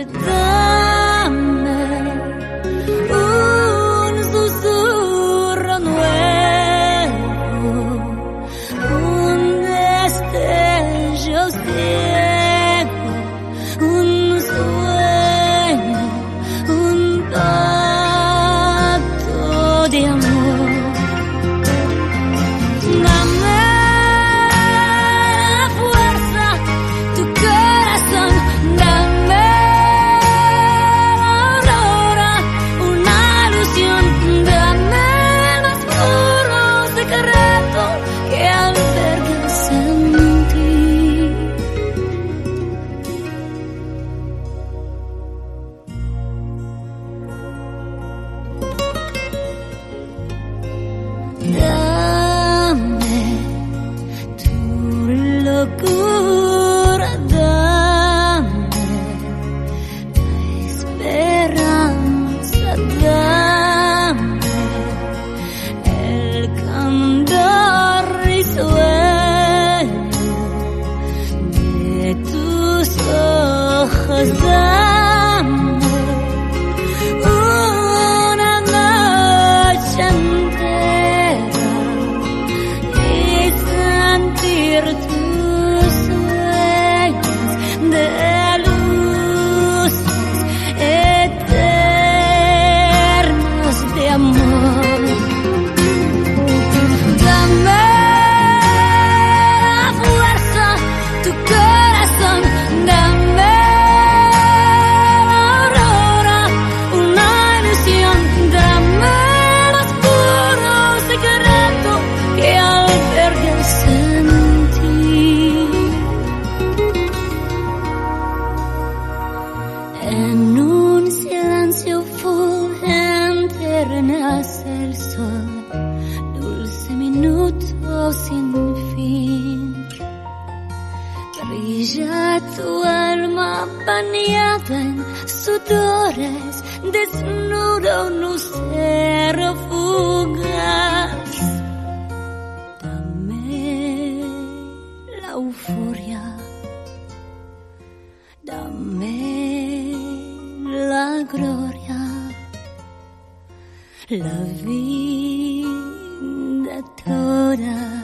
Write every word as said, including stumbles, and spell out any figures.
dame un susurro nuevo, un destello ciego, un sueño, un pacto de amor. Dame fuerza, tu corazón, dame aurora, una ilusión, dame el más puro secreto que albergas en ti. Dame tu locura, dame la esperanza, dame el candor risueño de tus ojos, dame una noche entera y sentir tus sueños de luces eternos de amor. Dame fuerza, tu corazón, dame aurora, una ilusión, dame el más puro secreto que albergas en ti. En un silencio fulgente renace el sol, dulce minuto sin fin. Brilla tu alma bañada en sudores, desnudo un lucero fugaz. Dame la euforia, dame la gloria, la vida toda.